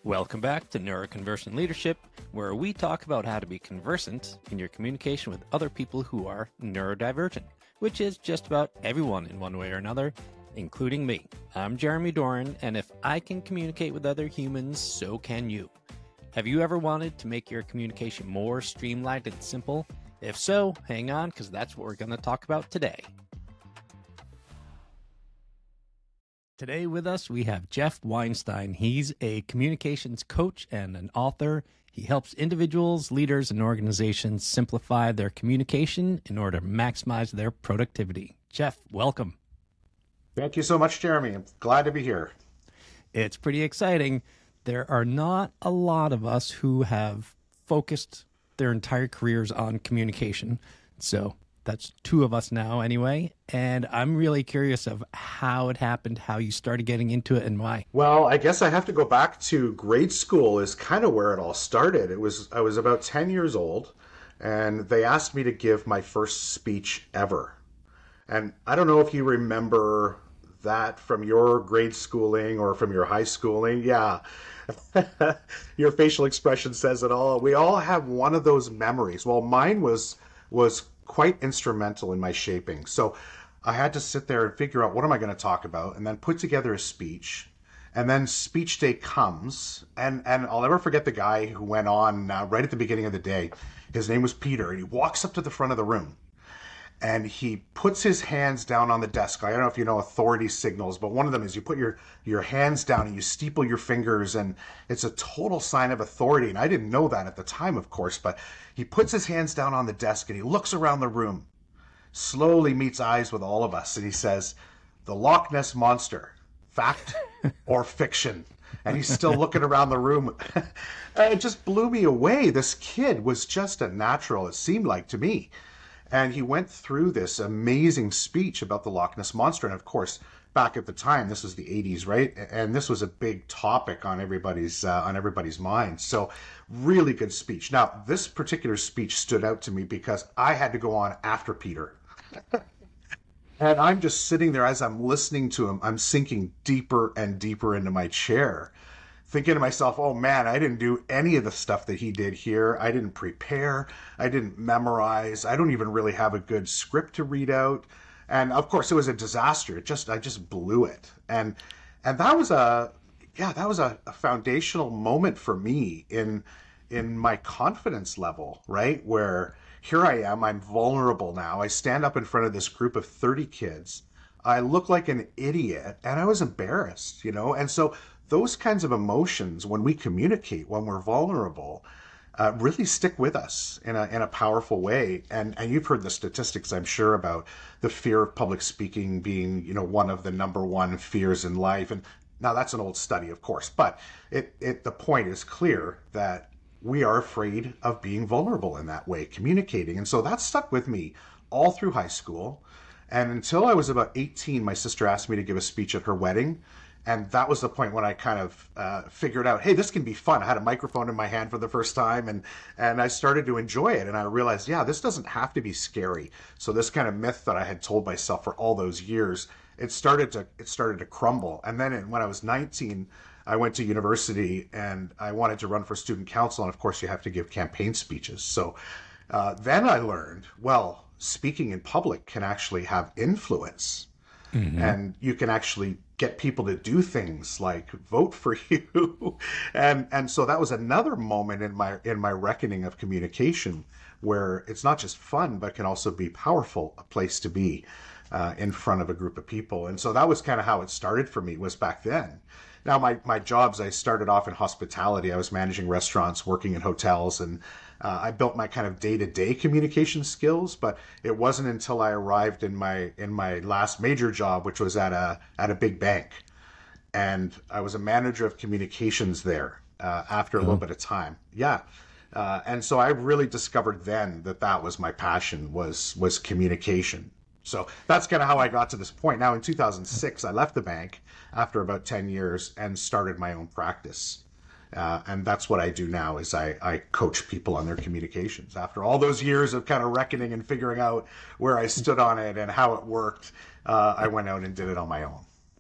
Welcome back to Neuroconversion Leadership, where we talk about how to be conversant in your communication with other people who are neurodivergent, which is just about everyone in one way or another, including me. I'm Jeremy Doran, and if I can communicate with other humans, so can you. Have you ever wanted to make your communication more streamlined and simple? If so, hang on, because that's what we're going to talk about today. Today with us, we have Jeff Weinstein. He's a communications coach and an author. He helps individuals, leaders, and organizations simplify their communication in order to maximize their productivity. Jeff, welcome. Thank you so much, Jeremy. I'm glad to be here. It's pretty exciting. There are not a lot of us who have focused their entire careers on communication. So that's two of us now anyway. And I'm really curious of how it happened, how you started getting into it and why. Well, I guess I have to go back to grade school is kind of where it all started. I was about 10 years old and they asked me to give my first speech ever. And I don't know if you remember that from your grade schooling or from your high schooling. Yeah. Your facial expression says it all. We all have one of those memories. Well, mine was quite instrumental in my shaping. So I had to sit there and figure out what am I going to talk about and then put together a speech. And then speech day comes and I'll never forget the guy who went on right at the beginning of the day. His name was Peter and he walks up to the front of the room and he puts his hands down on the desk. I don't know if you know authority signals, but one of them is you put your hands down and you steeple your fingers and it's a total sign of authority. And I didn't know that at the time, of course, but he puts his hands down on the desk and he looks around the room, slowly meets eyes with all of us. And he says, "The Loch Ness Monster, fact or fiction?" And he's still looking around the room. It just blew me away. This kid was just a natural, it seemed like to me. And he went through this amazing speech about the Loch Ness Monster. And of course, back at the time, this was the 80s, right? And this was a big topic on everybody's mind. So really good speech. Now, this particular speech stood out to me because I had to go on after Peter. And I'm just sitting there as I'm listening to him. I'm sinking deeper and deeper into my chair, thinking to myself, oh man, I didn't do any of the stuff that he did here. I didn't prepare. I didn't memorize. I don't even really have a good script to read out. And of course it was a disaster. I just blew it. And that was a foundational moment for me in my confidence level, right? Where here I am, I'm vulnerable now. I stand up in front of this group of 30 kids. I look like an idiot and I was embarrassed, And so those kinds of emotions, when we communicate, when we're vulnerable, really stick with us in a powerful way. And you've heard the statistics, I'm sure, about the fear of public speaking being, one of the number one fears in life. And now that's an old study, of course, but the point is clear that we are afraid of being vulnerable in that way, communicating. And so that stuck with me all through high school. And until I was about 18, my sister asked me to give a speech at her wedding. And that was the point when I kind of figured out, hey, this can be fun. I had a microphone in my hand for the first time and I started to enjoy it. And I realized, yeah, this doesn't have to be scary. So this kind of myth that I had told myself for all those years, it started to crumble. And then when I was 19, I went to university and I wanted to run for student council. And of course, you have to give campaign speeches. So then I learned, well, speaking in public can actually have influence. Mm-hmm. And you can actually get people to do things like vote for you. and so that was another moment in my reckoning of communication where it's not just fun, but can also be powerful, a place to be in front of a group of people. And so that was kind of how it started for me, was back then. Now, my jobs, I started off in hospitality. I was managing restaurants, working in hotels, and I built my kind of day-to-day communication skills. But it wasn't until I arrived in my last major job, which was at a big bank, and I was a manager of communications there after a little bit of time. Yeah. And so I really discovered then that was my passion, was communication. So that's kind of how I got to this point. Now, in 2006, I left the bank after about 10 years and started my own practice. And that's what I do now, is I coach people on their communications. After all those years of kind of reckoning and figuring out where I stood on it and how it worked, I went out and did it on my own.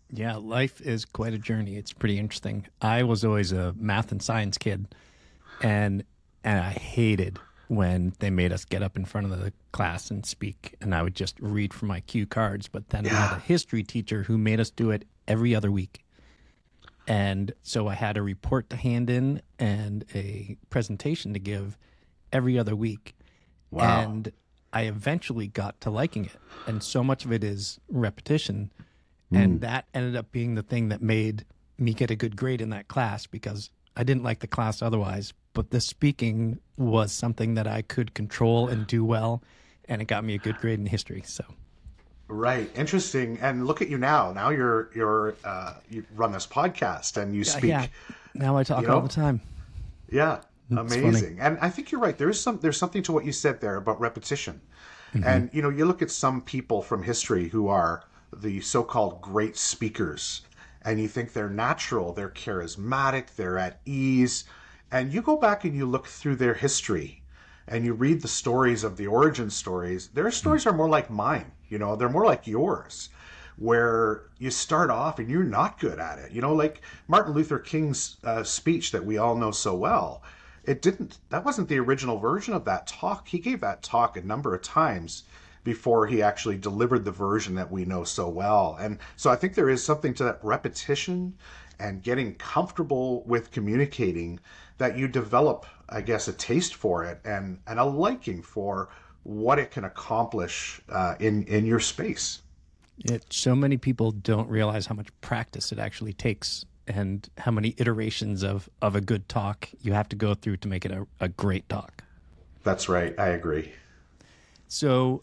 Yeah, life is quite a journey. It's pretty interesting. I was always a math and science kid, and I hated when they made us get up in front of the class and speak, and I would just read from my cue cards. But then I had a history teacher who made us do it every other week. And so I had a report to hand in and a presentation to give every other week. Wow. And I eventually got to liking it. And so much of it is repetition. And that ended up being the thing that made me get a good grade in that class, because I didn't like the class otherwise. But the speaking was something that I could control and do well. And it got me a good grade in history. So. Right. Interesting. And look at you now. Now you run this podcast and you speak. Yeah. Now I talk all the time. Yeah. It's Amazing. funny. And I think you're right. There's something to what you said there about repetition. And, you look at some people from history who are the so-called great speakers, and you think they're natural, they're charismatic, they're at ease. And you go back and you look through their history and you read the stories of the origin stories. Their stories are more like mine. They're more like yours, where you start off and you're not good at it. Like Martin Luther King's speech that we all know so well. That wasn't the original version of that talk. He gave that talk a number of times before he actually delivered the version that we know so well. And so I think there is something to that repetition and getting comfortable with communicating, that you develop, I guess, a taste for it and a liking for what it can accomplish in your space. So many people don't realize how much practice it actually takes, and how many iterations of a good talk you have to go through to make it a great talk. That's right. I agree. So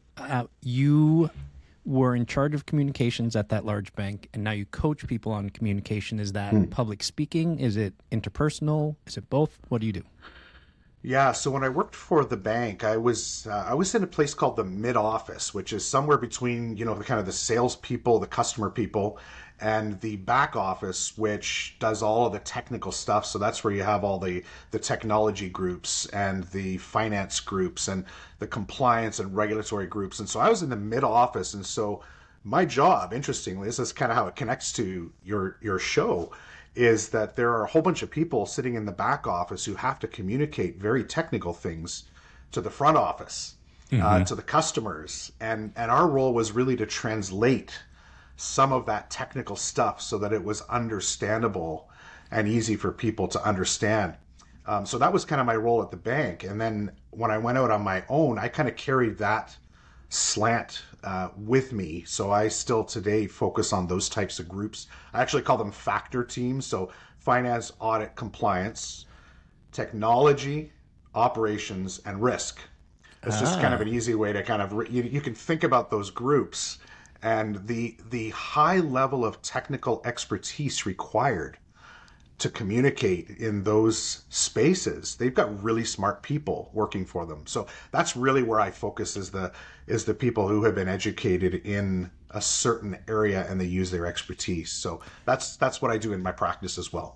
you were in charge of communications at that large bank, and now you coach people on communication. Is that public speaking? Is it interpersonal? Is it both? What do you do? Yeah, so when I worked for the bank, I was in a place called the mid office, which is somewhere between the kind of the salespeople, the customer people, and the back office, which does all of the technical stuff. So that's where you have all the technology groups and the finance groups and the compliance and regulatory groups. And so I was in the mid office, and so my job, interestingly, this is kind of how it connects to your show, is that there are a whole bunch of people sitting in the back office who have to communicate very technical things to the front office, to the customers. And our role was really to translate some of that technical stuff so that it was understandable and easy for people to understand. So that was kind of my role at the bank. And then when I went out on my own, I kind of carried that slant with me. So I still today focus on those types of groups. I actually call them factor teams. So finance, audit, compliance, technology, operations, and risk. It's just kind of an easy way to kind of, you can think about those groups and the high level of technical expertise required to communicate in those spaces. They've got really smart people working for them. So that's really where I focus, is the people who have been educated in a certain area and they use their expertise. So that's what I do in my practice as well.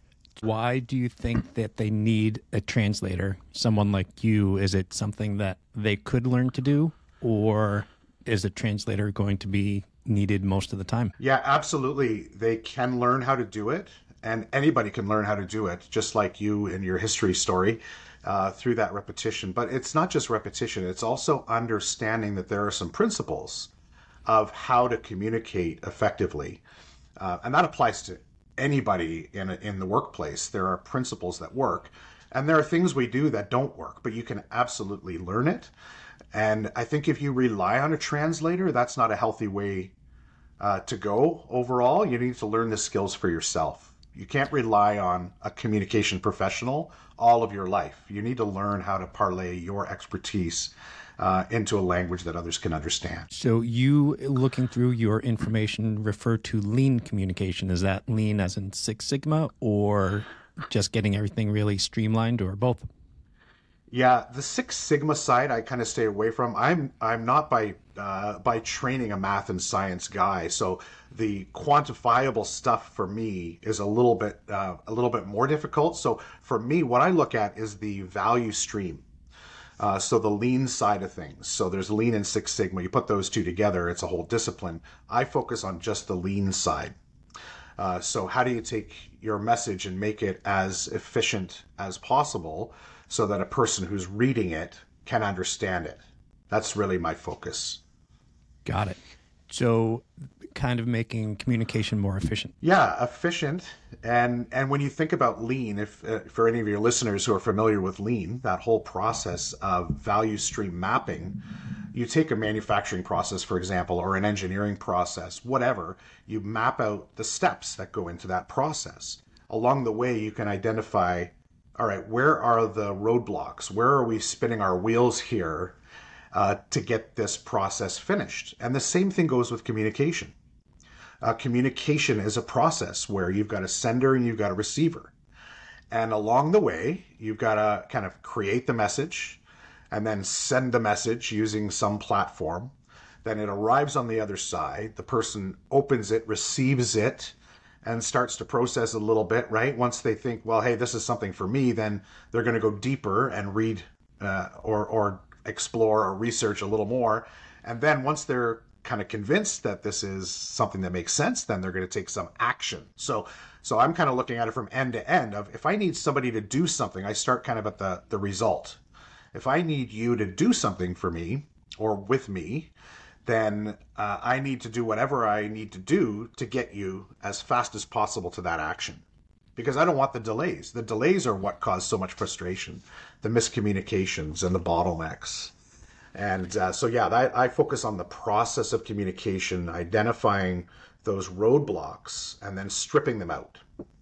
Why do you think that they need a translator, someone like you? Is it something that they could learn to do, or is a translator going to be needed most of the time? Yeah, absolutely. They can learn how to do it. And anybody can learn how to do it, just like you in your history story, through that repetition. But it's not just repetition. It's also understanding that there are some principles of how to communicate effectively. And that applies to anybody in the workplace. There are principles that work. And there are things we do that don't work, but you can absolutely learn it. And I think if you rely on a translator, that's not a healthy way to go overall. You need to learn the skills for yourself. You can't rely on a communication professional all of your life. You need to learn how to parlay your expertise into a language that others can understand. So you, looking through your information, refer to lean communication. Is that lean as in Six Sigma, or just getting everything really streamlined, or both? Yeah, the Six Sigma side I kind of stay away from. I'm not by training a math and science guy, so the quantifiable stuff for me is a little bit more difficult. So for me, what I look at is the value stream. So the lean side of things. So there's lean and Six Sigma. You put those two together, it's a whole discipline. I focus on just the lean side. So how do you take your message and make it as efficient as possible so that a person who's reading it can understand it? That's really my focus. Got it. So kind of making communication more efficient. Yeah, efficient. And when you think about lean, if for any of your listeners who are familiar with lean, that whole process of value stream mapping, you take a manufacturing process, for example, or an engineering process, whatever, you map out the steps that go into that process. Along the way, you can identify, all right, where are the roadblocks? Where are we spinning our wheels here to get this process finished? And the same thing goes with communication. Communication is a process where you've got a sender and you've got a receiver. And along the way, you've got to kind of create the message and then send the message using some platform. Then it arrives on the other side. The person opens it, receives it, and starts to process a little bit, right? Once they think, well, hey, this is something for me, then they're going to go deeper and read or explore or research a little more. And then once they're kind of convinced that this is something that makes sense, then they're going to take some action. So I'm kind of looking at it from end to end of, if I need somebody to do something, I start kind of at the result. If I need you to do something for me or with me, then I need to do whatever I need to do to get you as fast as possible to that action. Because I don't want the delays. The delays are what cause so much frustration, the miscommunications and the bottlenecks. And I focus on the process of communication, identifying those roadblocks and then stripping them out.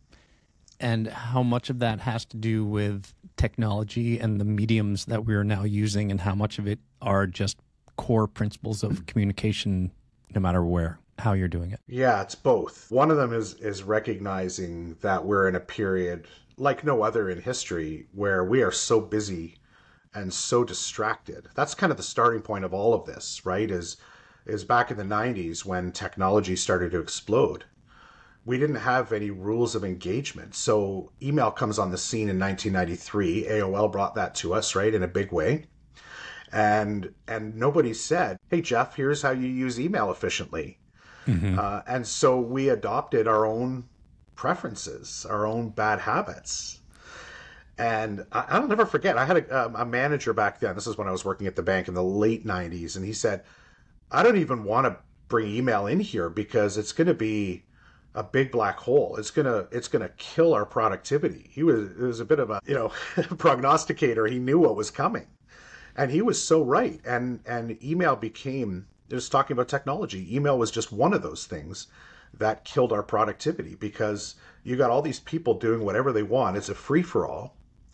And how much of that has to do with technology and the mediums that we're now using, and how much of it are just core principles of communication, no matter how you're doing it? Yeah, it's both. One of them is recognizing that we're in a period like no other in history where we are so busy and so distracted. That's kind of the starting point of all of this, right? Is back in the 90s when technology started to explode. We didn't have any rules of engagement. So email comes on the scene in 1993. AOL brought that to us, right, in a big way. And nobody said, hey, Jeff, here's how you use email efficiently. Mm-hmm. And so we adopted our own preferences, our own bad habits. And I'll never forget, I had a manager back then. This is when I was working at the bank in the late 90s. And he said, I don't even want to bring email in here because it's going to be a big black hole. It's gonna kill our productivity. It was a bit of a prognosticator. He knew what was coming, and he was so right. And email became, just talking about technology, email was just one of those things that killed our productivity, because you got all these people doing whatever they want. It's a free for all,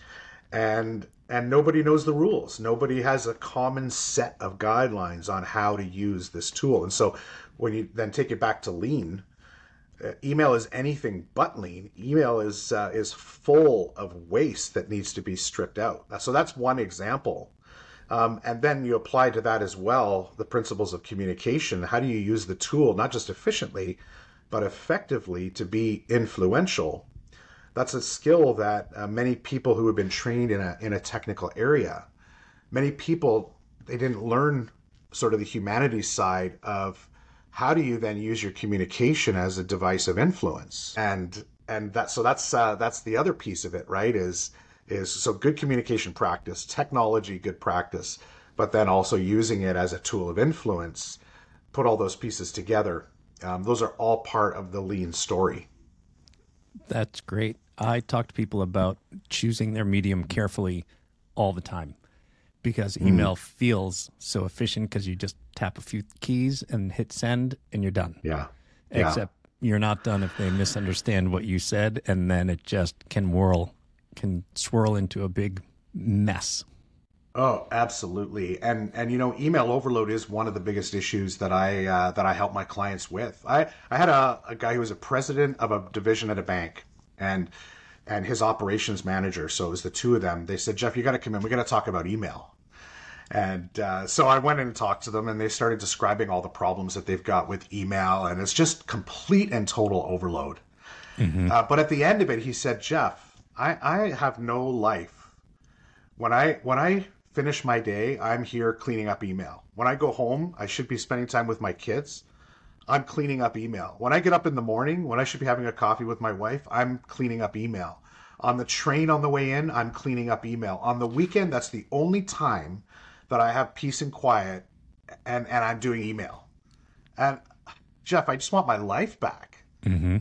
and nobody knows the rules. Nobody has a common set of guidelines on how to use this tool. And so when you then take it back to lean, email is anything but lean. Email is full of waste that needs to be stripped out. So that's one example. And then you apply to that as well the principles of communication. How do you use the tool, not just efficiently, but effectively to be influential? That's a skill that many people who have been trained in a technical area, many people, they didn't learn sort of the humanities side of how do you then use your communication as a device of influence? And that's the other piece of it, right? Is so good communication practice, technology, good practice, but then also using it as a tool of influence. Put all those pieces together. Those are all part of the lean story. That's great. I talk to people about choosing their medium carefully all the time, because email feels so efficient because you just tap a few keys and hit send and you're done. Yeah. Except you're not done if they misunderstand what you said, and then it just can swirl into a big mess. Oh, absolutely. And email overload is one of the biggest issues that I help my clients with. I had a guy who was a president of a division at a bank, and his operations manager. So it was the two of them. They said, Jeff, you got to come in. We got to talk about email. And so I went in and talked to them, and they started describing all the problems that they've got with email, and it's just complete and total overload. Mm-hmm. But at the end of it, he said, Jeff, I have no life. When I finish my day, I'm here cleaning up email. When I go home, I should be spending time with my kids. I'm cleaning up email. When I get up in the morning, when I should be having a coffee with my wife, I'm cleaning up email. On the train on the way in, I'm cleaning up email. On the weekend, that's the only time that I have peace and quiet, and I'm doing email. And Jeff, I just want my life back. Mm-hmm.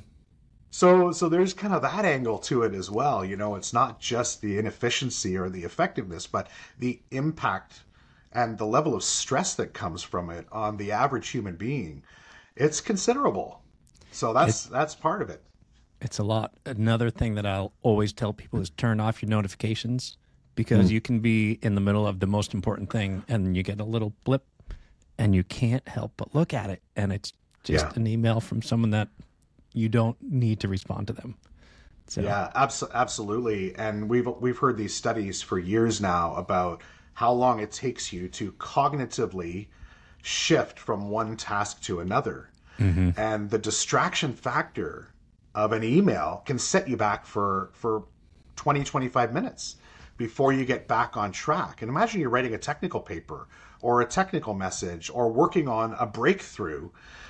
So there's kind of that angle to it as well. You know, it's not just the inefficiency or the effectiveness, but the impact and the level of stress that comes from it on the average human being. It's considerable. So that's part of it. It's a lot. Another thing that I'll always tell people is turn off your notifications, because you can be in the middle of the most important thing and you get a little blip and you can't help but look at it. And it's just an email from someone that you don't need to respond to them. So. Yeah, absolutely. And we've heard these studies for years now about how long it takes you to cognitively shift from one task to another. Mm-hmm. And the distraction factor of an email can set you back for 20, 25 minutes before you get back on track. And imagine you're writing a technical paper or a technical message or working on a breakthrough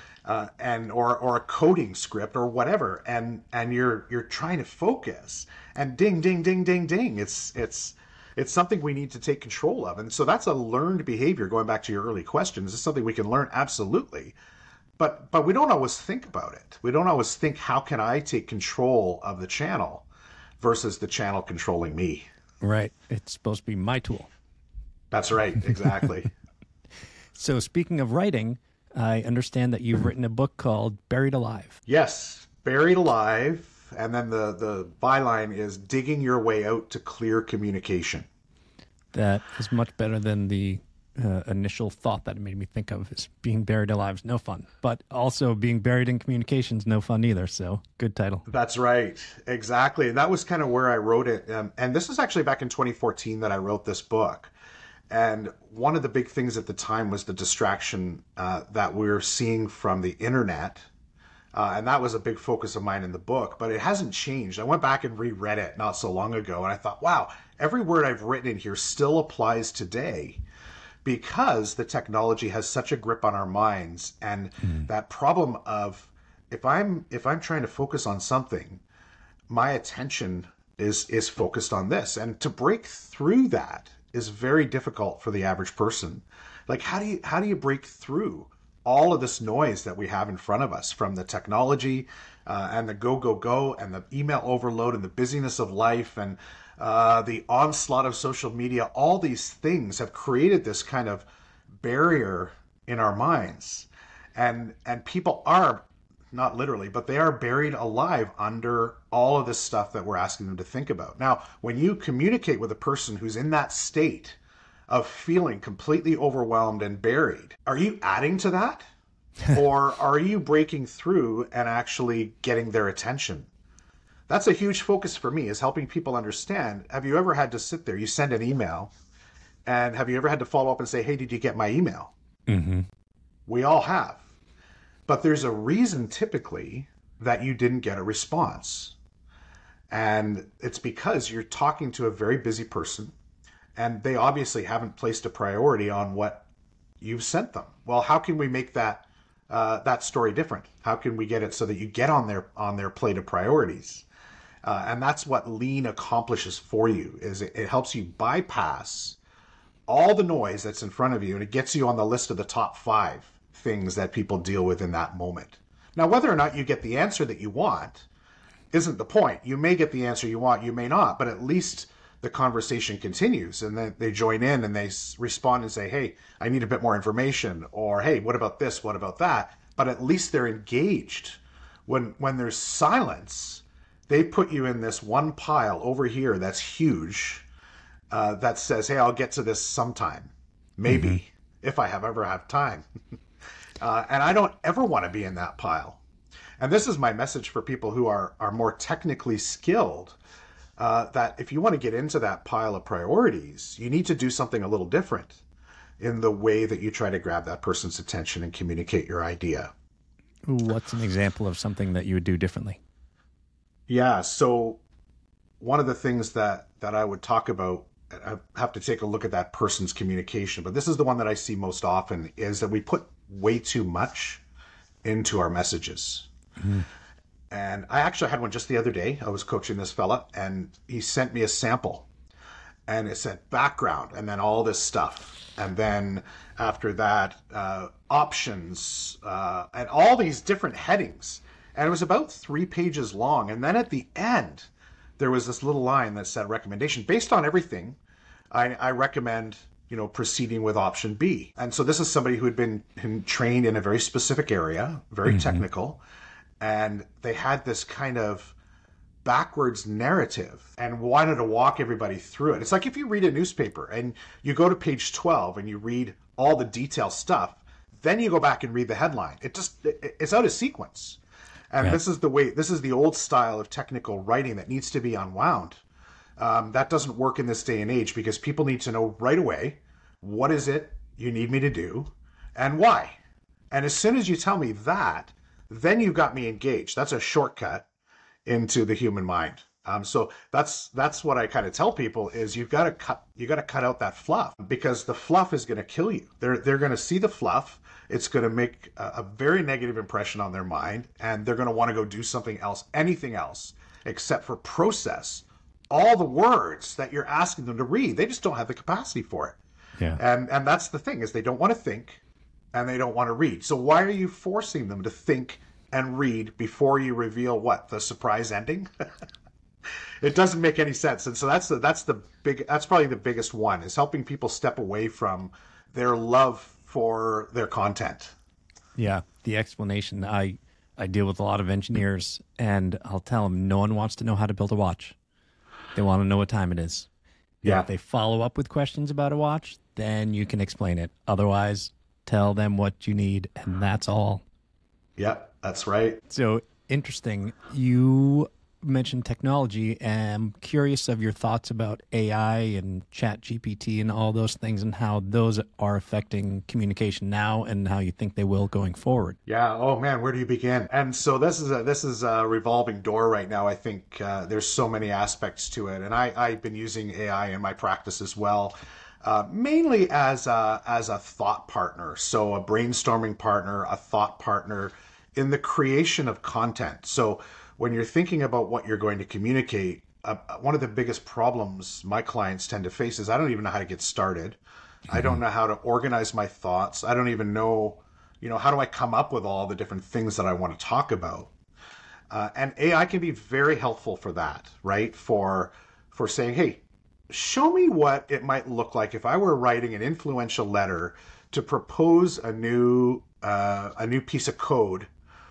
or a coding script or whatever, and you're trying to focus, and ding, ding, ding, ding, ding. It's something we need to take control of. And so that's a learned behavior. Going back to your early questions, it's something we can learn, absolutely. But we don't always think about it. We don't always think, how can I take control of the channel versus the channel controlling me? Right. It's supposed to be my tool. That's right. Exactly. So speaking of writing, I understand that you've written a book called Buried Alive. Yes, Buried Alive. And then the byline is Digging Your Way Out to Clear Communication. That is much better than the initial thought that it made me think of, is being buried alive is no fun. But also being buried in communication is no fun either. So good title. That's right. Exactly. And that was kind of where I wrote it. And this is actually back in 2014 that I wrote this book. And one of the big things at the time was the distraction that we're seeing from the internet. And that was a big focus of mine in the book, but it hasn't changed. I went back and reread it not so long ago, and I thought, wow, every word I've written in here still applies today, because the technology has such a grip on our minds. And that problem of, if I'm trying to focus on something, my attention is focused on this. And to break through that is very difficult for the average person. Like, how do you break through all of this noise that we have in front of us, from the technology and the go and the email overload and the busyness of life and the onslaught of social media? All these things have created this kind of barrier in our minds, and people are, not literally, but they are buried alive under all of this stuff that we're asking them to think about. Now, when you communicate with a person who's in that state of feeling completely overwhelmed and buried, are you adding to that? Or are you breaking through and actually getting their attention? That's a huge focus for me, is helping people understand. Have you ever had to sit there, you send an email, and have you ever had to follow up and say, hey, did you get my email? Mm-hmm. We all have. But there's a reason typically that you didn't get a response. And it's because you're talking to a very busy person, and they obviously haven't placed a priority on what you've sent them. Well, how can we make that story different? How can we get it so that you get on their plate of priorities? And that's what Lean accomplishes for you, is it helps you bypass all the noise that's in front of you, and it gets you on the list of the top 5 things that people deal with in that moment. Now, whether or not you get the answer that you want isn't the point. You may get the answer you want, you may not, but at least the conversation continues, and then they join in and they respond and say, hey, I need a bit more information, or hey, what about this, what about that? But at least they're engaged. When there's silence, they put you in this one pile over here that's huge, that says, hey, I'll get to this sometime, maybe, if I ever have time. And I don't ever want to be in that pile. And this is my message for people who are more technically skilled, that if you want to get into that pile of priorities, you need to do something a little different in the way that you try to grab that person's attention and communicate your idea. What's an example of something that you would do differently? Yeah, so one of the things that I would talk about, I have to take a look at that person's communication, but this is the one that I see most often, is that we put way too much into our messages. And I actually had one just the other day. I was coaching this fella, and he sent me a sample. And it said background, and then all this stuff. And then after that, options, and all these different headings. And it was about 3 pages long. And then at the end, there was this little line that said recommendation. Based on everything, I recommend, proceeding with option B. And so this is somebody who had been trained in a very specific area, very technical. And they had this kind of backwards narrative and wanted to walk everybody through it. It's like if you read a newspaper and you go to page 12 and you read all the detailed stuff, then you go back and read the headline. It's out of sequence. And this is the old style of technical writing that needs to be unwound. That doesn't work in this day and age because people need to know right away, what is it you need me to do and why? And as soon as you tell me that, then you've got me engaged. That's a shortcut into the human mind. So that's what I kind of tell people is you got to cut out that fluff, because the fluff is going to kill you. They're going to see the fluff. It's going to make a very negative impression on their mind, and they're going to want to go do something else, anything else, except for process all the words that you're asking them to read. They just don't have the capacity for it. Yeah. And that's the thing, is they don't want to think and they don't want to read. So why are you forcing them to think and read before you reveal the surprise ending? It doesn't make any sense. And so that's probably the biggest one, is helping people step away from their love for their content. Yeah, the explanation. I deal with a lot of engineers, and I'll tell them no one wants to know how to build a watch. They want to know what time it is. Yeah. If they follow up with questions about a watch, then you can explain it. Otherwise, tell them what you need, and that's all. Yep, that's right. So interesting. You mentioned technology, and I'm curious of your thoughts about AI and ChatGPT and all those things, and how those are affecting communication now and how you think they will going forward. Yeah. Oh man, where do you begin? And so this is a revolving door right now. I think there's so many aspects to it, and I've been using AI in my practice as well. Mainly as a thought partner, so a brainstorming partner, a thought partner in the creation of content. So when you're thinking about what you're going to communicate, one of the biggest problems my clients tend to face is I don't even know how to get started. I don't know how to organize my thoughts. I don't even know, how do I come up with all the different things that I want to talk about? And AI can be very helpful for that, right? For saying, hey, show me what it might look like if I were writing an influential letter to propose a new piece of code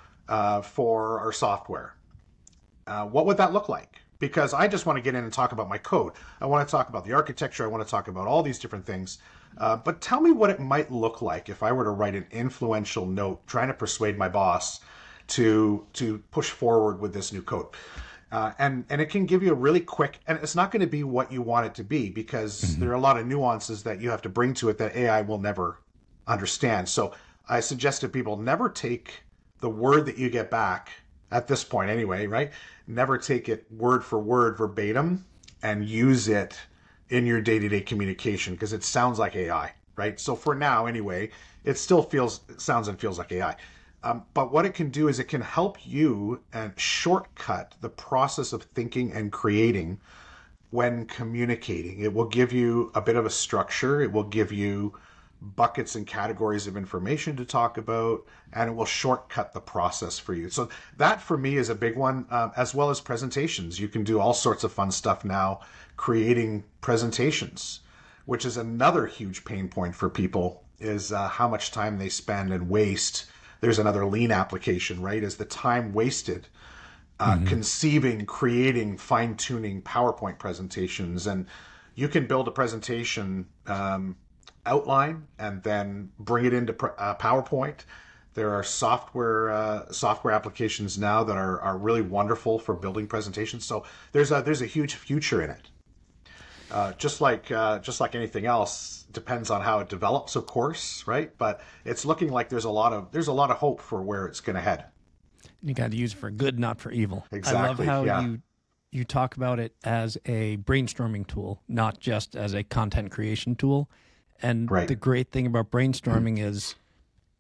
for our software. What would that look like? Because I just want to get in and talk about my code. I want to talk about the architecture. I want to talk about all these different things. But tell me what it might look like if I were to write an influential note trying to persuade my boss to push forward with this new code. And it can give you a really quick, and it's not going to be what you want it to be, because there are a lot of nuances that you have to bring to it that AI will never understand. So I suggest to people, never take the word that you get back, at this point anyway, right? Never take it word for word verbatim and use it in your day-to-day communication, because it sounds like AI, right? So for now anyway, it still sounds and feels like AI. But what it can do is it can help you and shortcut the process of thinking and creating when communicating. It will give you a bit of a structure. It will give you buckets and categories of information to talk about, and it will shortcut the process for you. So that for me is a big one, as well as presentations. You can do all sorts of fun stuff now creating presentations, which is another huge pain point for people, is how much time they spend and waste. There's another lean application, right? Is the time wasted conceiving, creating, fine-tuning PowerPoint presentations. And you can build a presentation outline and then bring it into PowerPoint. There are software applications now that are really wonderful for building presentations. So there's a huge future in it. Just like anything else, depends on how it develops, of course, right? But it's looking like there's a lot of hope for where it's going to head. You got to use it for good, not for evil. Exactly. I love how you talk about it as a brainstorming tool, not just as a content creation tool. And right. The great thing about brainstorming is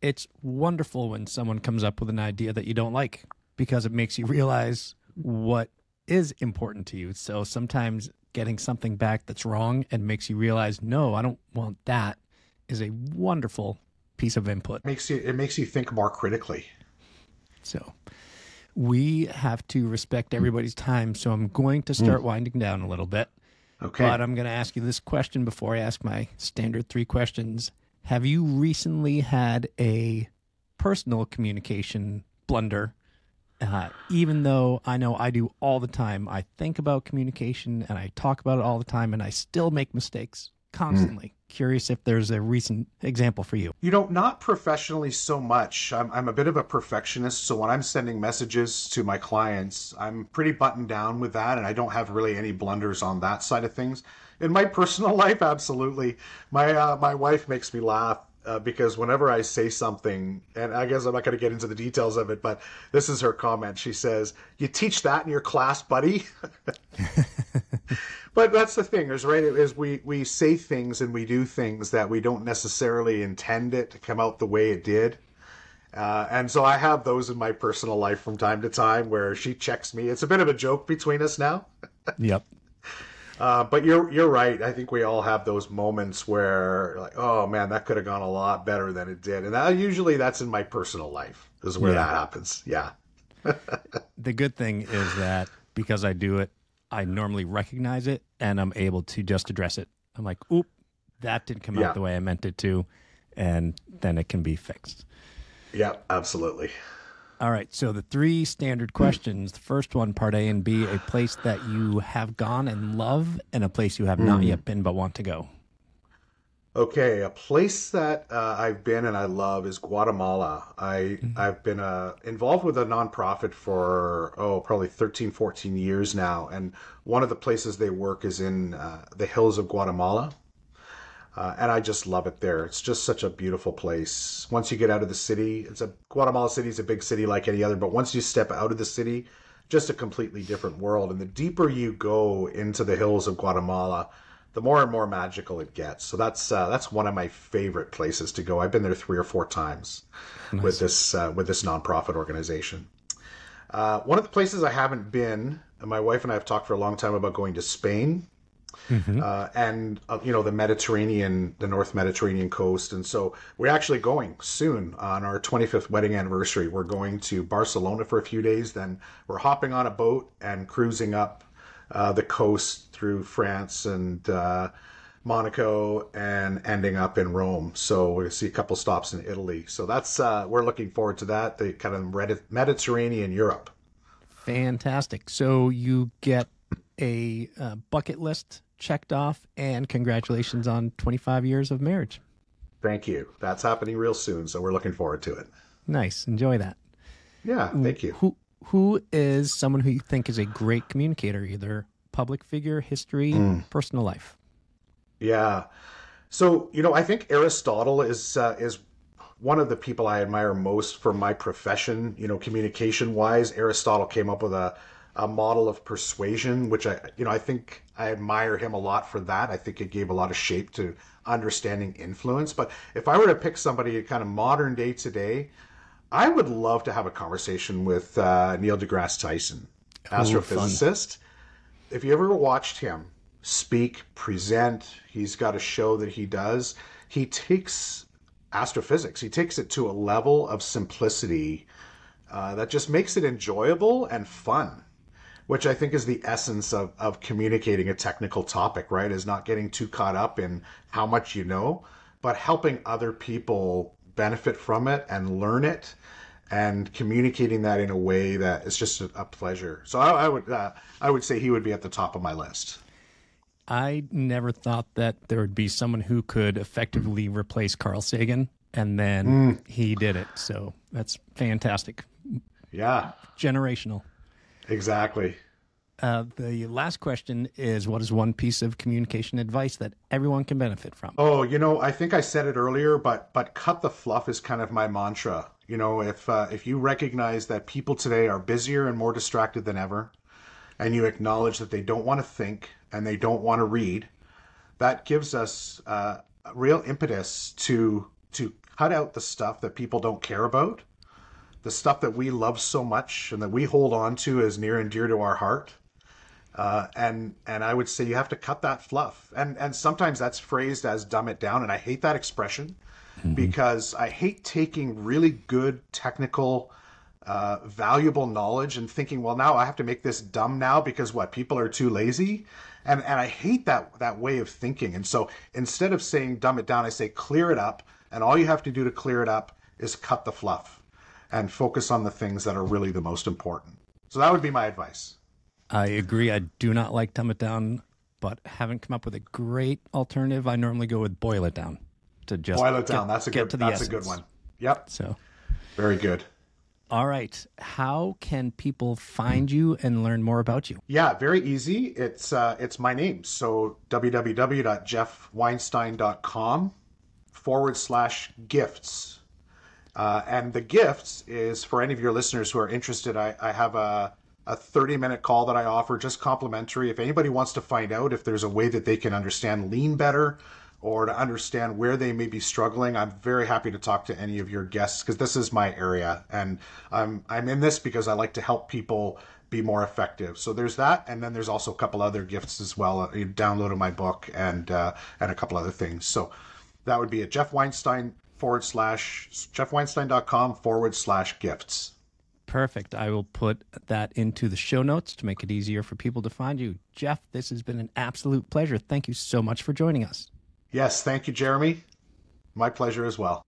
It's wonderful when someone comes up with an idea that you don't like because it makes you realize what is important to you. So sometimes getting something back that's wrong and makes you realize, no, I don't want that, is a wonderful piece of input. It makes you think more critically. So we have to respect everybody's time. So I'm going to start winding down a little bit. Okay. But I'm going to ask you this question before I ask my standard 3 questions. Have you recently had a personal communication blunder? Even though I know I do all the time, I think about communication and I talk about it all the time, and I still make mistakes constantly. Curious if there's a recent example for you. Not professionally so much. I'm a bit of a perfectionist, so when I'm sending messages to my clients, I'm pretty buttoned down with that, and I don't have really any blunders on that side of things. In my personal life, absolutely. My wife makes me laugh because whenever I say something, and I guess I'm not going to get into the details of it, but this is her comment. She says, "You teach that in your class, buddy?" But that's the thing, is we say things and we do things that we don't necessarily intend it to come out the way it did. And so I have those in my personal life from time to time where she checks me. It's a bit of a joke between us now. Yep. But you're right. I think we all have those moments where, like, oh man, that could have gone a lot better than it did. And usually that's in my personal life is where that happens. Yeah. The good thing is that because I do it, I normally recognize it and I'm able to just address it. I'm like, oop, that didn't come out the way I meant it to. And then it can be fixed. Yeah, absolutely. All right. So the 3 standard questions, the first one, part A and B, a place that you have gone and love and a place you have not yet been but want to go. Okay, a place that I've been and I love is Guatemala. I've been involved with a nonprofit for, probably 13, 14 years now. And one of the places they work is in the hills of Guatemala. And I just love it there. It's just such a beautiful place. Once you get out of the city, Guatemala City is a big city like any other, but once you step out of the city, just a completely different world. And the deeper you go into the hills of Guatemala, the more and more magical it gets. So that's one of my favorite places to go. I've been there 3 or 4 times with this nonprofit organization. One of the places I haven't been, and my wife and I have talked for a long time about going to Spain, and the Mediterranean, the North Mediterranean coast. And so we're actually going soon on our 25th wedding anniversary. We're going to Barcelona for a few days. Then we're hopping on a boat and cruising up the coast through France and Monaco and ending up in Rome. So we'll see a couple stops in Italy. So that's we're looking forward to that. The kind of Mediterranean Europe. Fantastic. So you get a bucket list checked off, and congratulations on 25 years of marriage. Thank you. That's happening real soon, so we're looking forward to it. Nice. Enjoy that. Yeah, thank you. Who is someone who you think is a great communicator, either public figure, history, personal life? Yeah. So, I think Aristotle is one of the people I admire most for my profession, communication-wise. Aristotle came up with a model of persuasion, which I think I admire him a lot for that. I think it gave a lot of shape to understanding influence. But if I were to pick somebody kind of modern day today, I would love to have a conversation with Neil deGrasse Tyson, astrophysicist. If you ever watched him speak, present, he's got a show that he does. He takes astrophysics, he takes it to a level of simplicity that just makes it enjoyable and fun, which I think is the essence of communicating a technical topic, right? Is not getting too caught up in how much you know, but helping other people benefit from it and learn it, and communicating that in a way that is just a pleasure. So I would say he would be at the top of my list. I never thought that there would be someone who could effectively replace Carl Sagan, and then he did it. So that's fantastic. Yeah. Generational. Exactly. The last question is, what is one piece of communication advice that everyone can benefit from? Oh, I think I said it earlier, but cut the fluff is kind of my mantra. If you recognize that people today are busier and more distracted than ever, and you acknowledge that they don't want to think and they don't want to read, that gives us a real impetus to cut out the stuff that people don't care about, the stuff that we love so much and that we hold on to as near and dear to our heart. And I would say you have to cut that fluff. And sometimes that's phrased as dumb it down. And I hate that expression because I hate taking really good technical, valuable knowledge and thinking, well, now I have to make this dumb now because what, people are too lazy. And I hate that way of thinking. And so instead of saying dumb it down, I say clear it up. And all you have to do to clear it up is cut the fluff and focus on the things that are really the most important. So that would be my advice. I agree. I do not like dumb it down, but haven't come up with a great alternative. I normally go with boil it down to just boil it down. That's a good one. Yep. So very good. All right. How can people find you and learn more about you? Yeah, very easy. It's my name. So www.jeffweinstein.com/gifts. And the gifts is for any of your listeners who are interested. I have a 30-minute call that I offer, just complimentary. If anybody wants to find out if there's a way that they can understand lean better or to understand where they may be struggling, I'm very happy to talk to any of your guests because this is my area. And I'm in this because I like to help people be more effective. So there's that. And then there's also a couple other gifts as well. You downloaded my book and a couple other things. So that would be at jeffweinstein.com/gifts. Perfect. I will put that into the show notes to make it easier for people to find you. Jeff, this has been an absolute pleasure. Thank you so much for joining us. Yes, thank you, Jeremy. My pleasure as well.